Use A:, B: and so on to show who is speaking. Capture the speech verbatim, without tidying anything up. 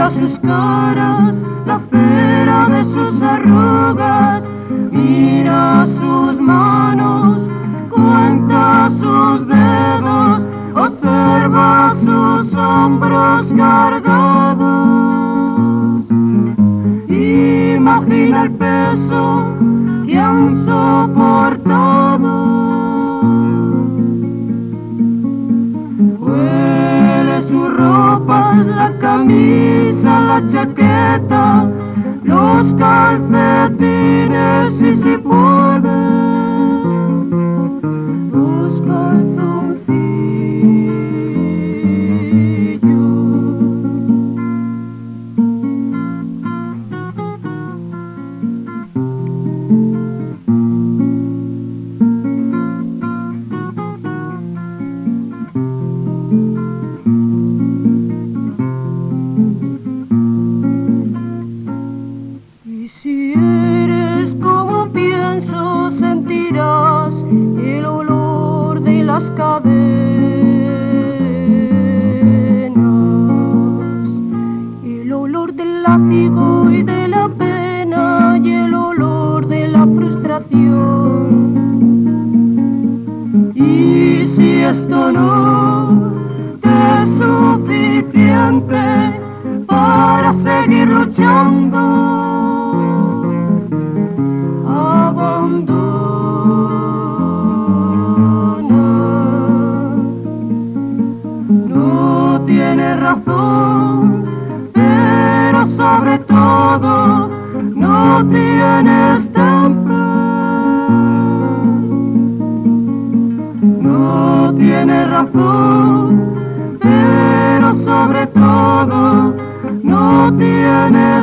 A: mira sus caras, la cera de sus arrugas, mira sus manos, cuenta sus dedos, observa sus hombros cargados, imagina el peso que han soportado. Huele sus ropas, la camisa, la chaqueta, los calcetines y si puedes, los calzoncillos. Y si eres como pienso, sentirás el olor de las cadenas, el olor del látigo y de la pena, y el olor de la frustración. Y si esto no te es suficiente para seguir luchando, no tienes razón, pero sobre todo no tienes temple. No tienes razón, pero sobre todo no tienes